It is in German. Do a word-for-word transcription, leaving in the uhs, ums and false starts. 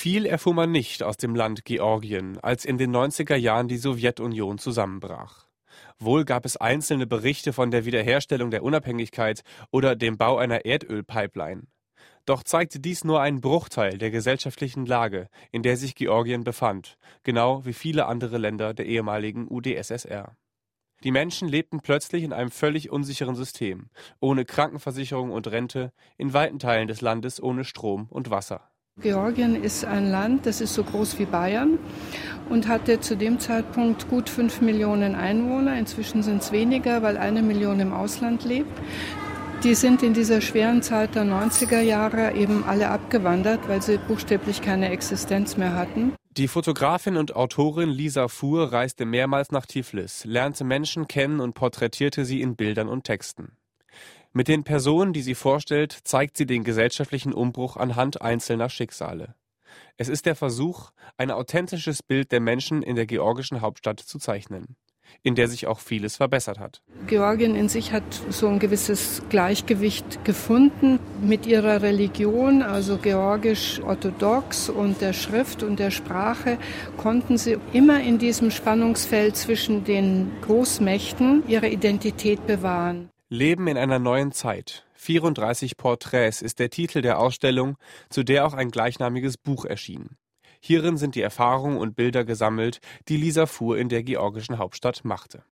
Viel erfuhr man nicht aus dem Land Georgien, als in den neunziger Jahren die Sowjetunion zusammenbrach. Wohl gab es einzelne Berichte von der Wiederherstellung der Unabhängigkeit oder dem Bau einer Erdölpipeline. Doch zeigte dies nur einen Bruchteil der gesellschaftlichen Lage, in der sich Georgien befand, genau wie viele andere Länder der ehemaligen U d S S R. Die Menschen lebten plötzlich in einem völlig unsicheren System, ohne Krankenversicherung und Rente, in weiten Teilen des Landes ohne Strom und Wasser. Georgien ist ein Land, das ist so groß wie Bayern und hatte zu dem Zeitpunkt gut fünf Millionen Einwohner. Inzwischen sind es weniger, weil eine Million im Ausland lebt. Die sind in dieser schweren Zeit der neunziger Jahre eben alle abgewandert, weil sie buchstäblich keine Existenz mehr hatten. Die Fotografin und Autorin Lisa Fuhr reiste mehrmals nach Tiflis, lernte Menschen kennen und porträtierte sie in Bildern und Texten. Mit den Personen, die sie vorstellt, zeigt sie den gesellschaftlichen Umbruch anhand einzelner Schicksale. Es ist der Versuch, ein authentisches Bild der Menschen in der georgischen Hauptstadt zu zeichnen, in der sich auch vieles verbessert hat. Georgien in sich hat so ein gewisses Gleichgewicht gefunden mit ihrer Religion, also georgisch-orthodox, und der Schrift und der Sprache konnten sie immer in diesem Spannungsfeld zwischen den Großmächten ihre Identität bewahren. Leben in einer neuen Zeit. vierunddreißig Porträts ist der Titel der Ausstellung, zu der auch ein gleichnamiges Buch erschien. Hierin sind die Erfahrungen und Bilder gesammelt, die Lisa Fuhr in der georgischen Hauptstadt machte.